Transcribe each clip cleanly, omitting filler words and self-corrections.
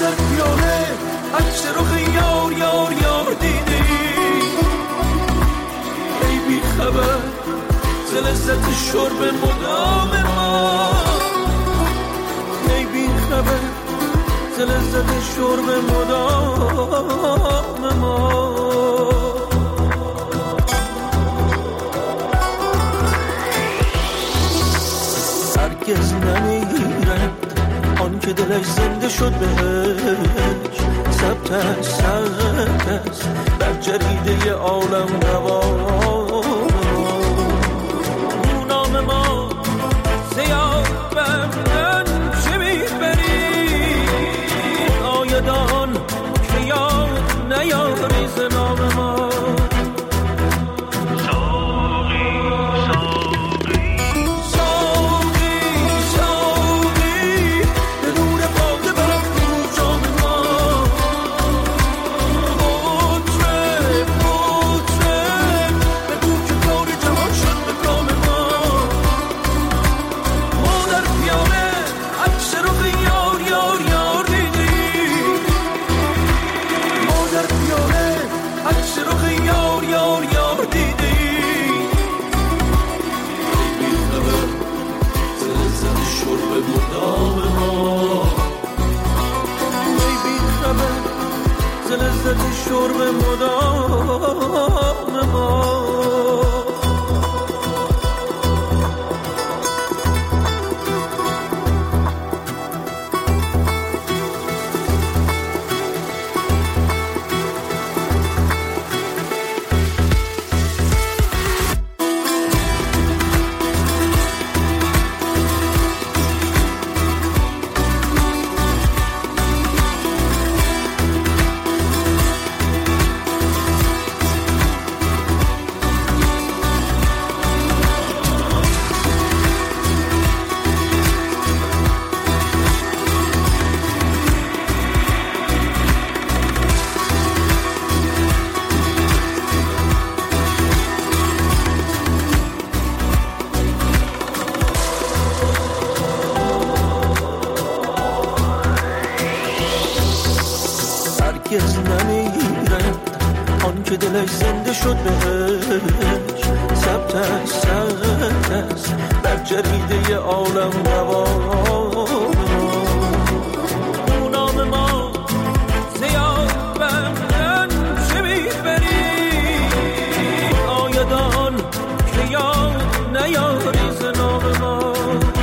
در پیاله عکس رخ یار یار یار دیدی ای بی خبر ز لذت شرب مدام ما ای بی خبر ز لذت شرب مدام ما هرگز نمیرد آن که دلش زنده شد بهش ثبت است در جریده عالم اون نام ما سیاه بندن چه میبری آیدان که یاد نیاری ز نام ما شرب مدام ما دلش زنده شد بهش ثبت است در جریده عالم اون نام ما سیاه بندن چه میبری آیدان که یاد نیاری ز نام ما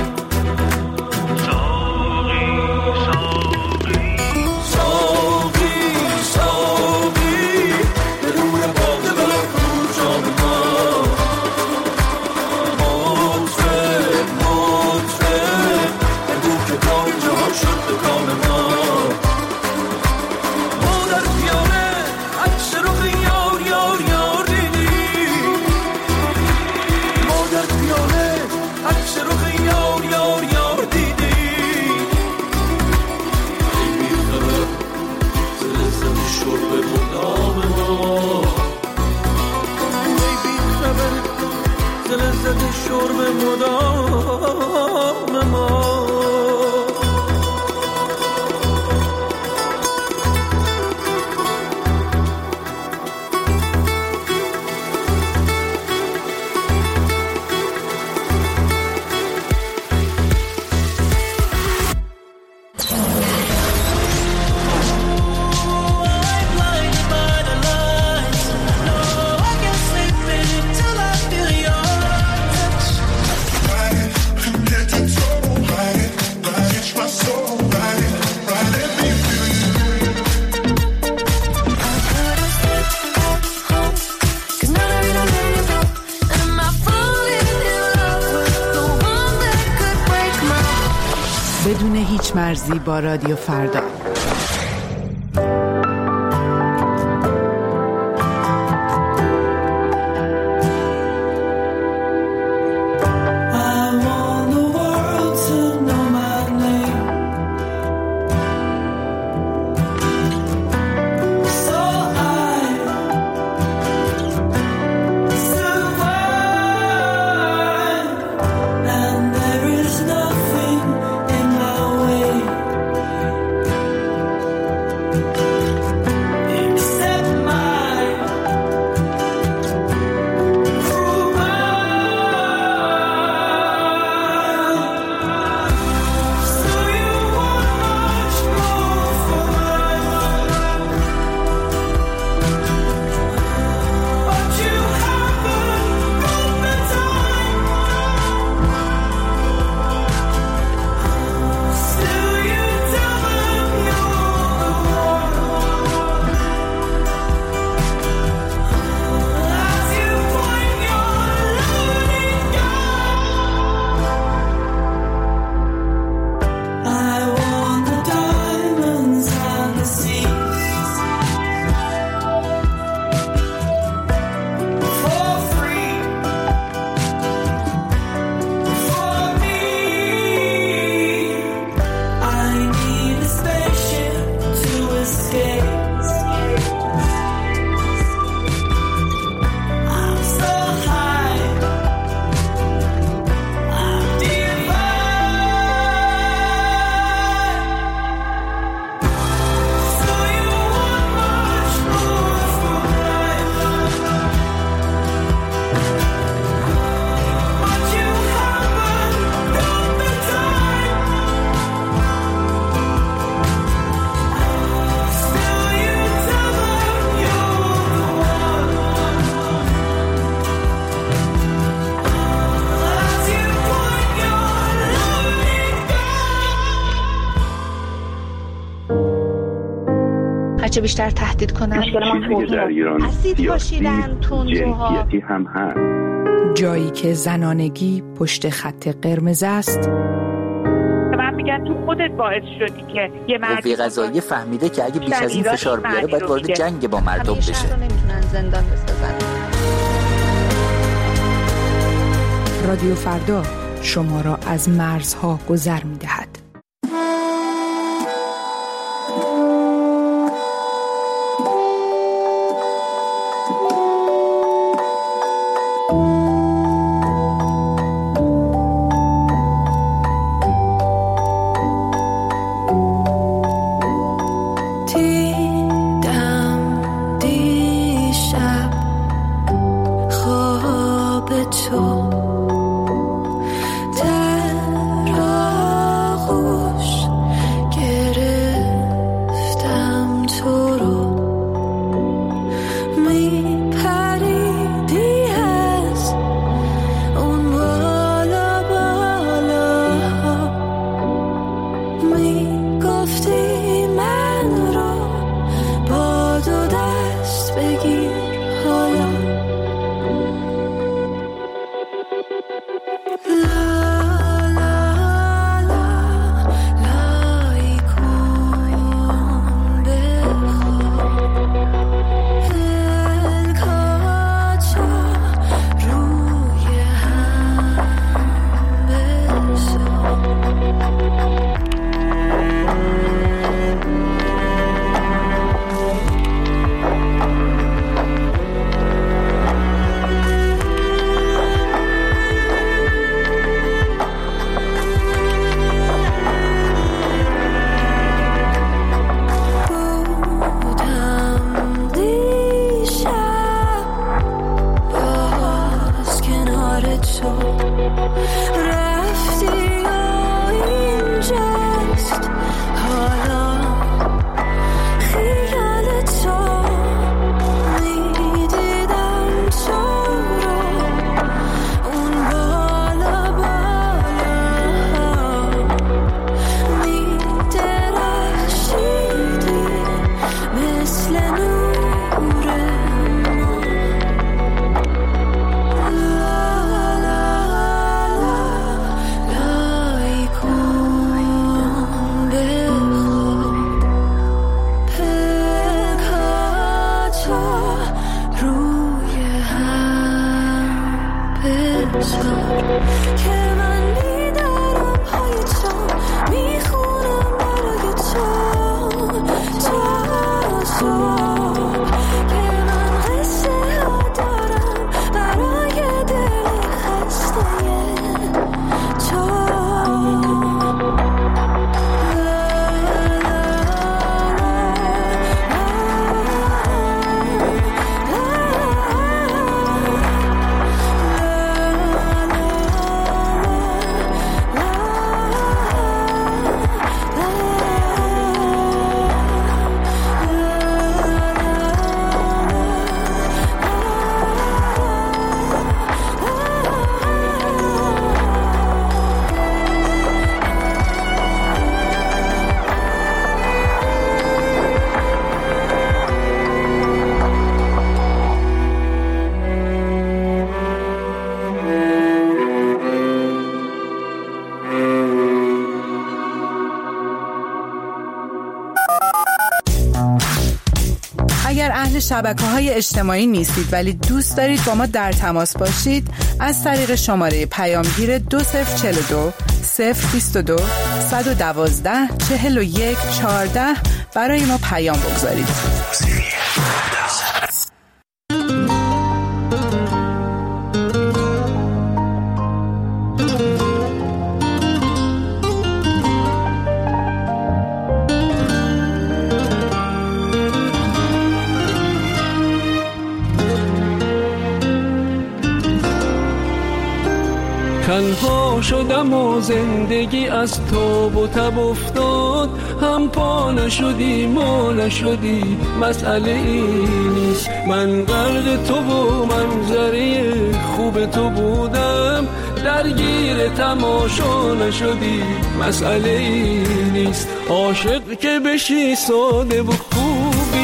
شرب مدام ما بدون هیچ مرزی با رادیو فردا. هرچه بیشتر تهدید کنن. چیزی در ایران سیاسی جنسیتی هم هست. جایی که زنانگی پشت خط قرمز است. من میگن تو خودت باعث شدی که یه مردی قضاییه فهمیده که اگه بیش از این فشار بیاره باید وارد جنگ با مردم بشه. شهر رو نمیتونن زندان بسازن. رادیو فردا شما را از مرزها گذر می‌دهد. اگر اهل شبکه‌های اجتماعی نیستید ولی دوست دارید با ما در تماس باشید، از طریق شماره پیامگیر 2042 022 112 41 14 برای ما پیام بگذارید. تنها شدم و زندگی از تاب و تب افتاد، هم پا نشدی ما نشدی، مسئله این نیست. من غرق تو و منظره خوب تو بودم، درگیر تماشا نشدی، مسئله این نیست. عاشق که بشی ساده و خوبی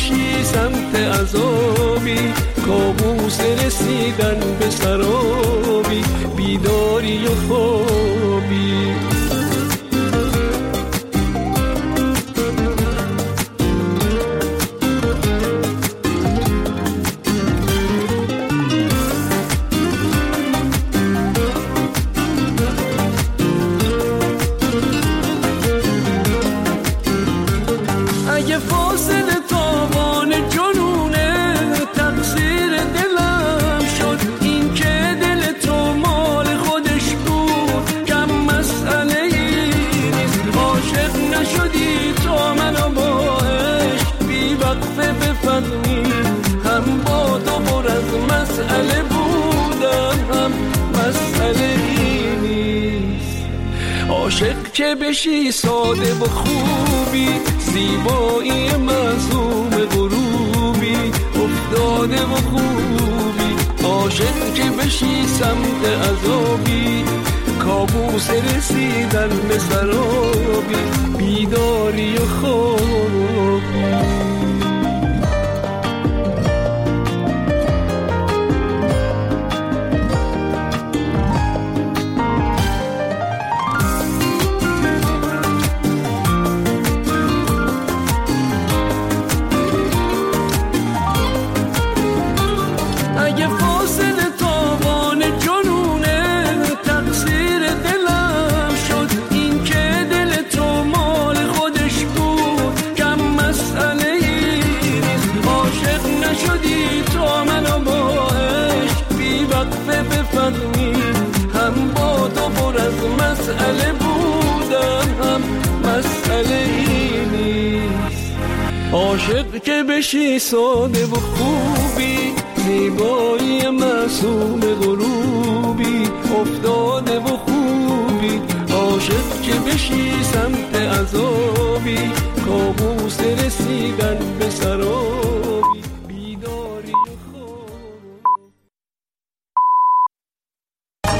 بشی سمت عذابی، کابوس رسیدن به سرابی، بیداری و خوابی. اگه فاصله تاوان جنونه تقصیر دلم شد، این که دل تو مال خودش بود کم مسئله ای نیست. عاشق نشدی تا منو با عشق بی وقفه بفهمی، هم با تو پر از مسئله بودم هم مسئله ای نیست. عاشق که بشی ساده و خوبی، زیبایی معصوم غروبی، افتاده و خوبی. عاشق که بشی سمت عذابی، کابوس رسیدن به سرابی، بیداری و خوابی. اگه فاصله تاوان جنونه تقصیر دلم شد، این که دل تو مال خودش بود کم مسئله ای نیست. عاشق نشدی تا منو با عشق بی وقفه بفهمی، هم با تو پر از مسئله بودم هم مسئله ای نیست. عاشق که بشی ساده و خوبی، زیبایی معصوم غروبی، افتاده و خوبی. عاشق که بشی سمت عذابی، کابوس رسیدن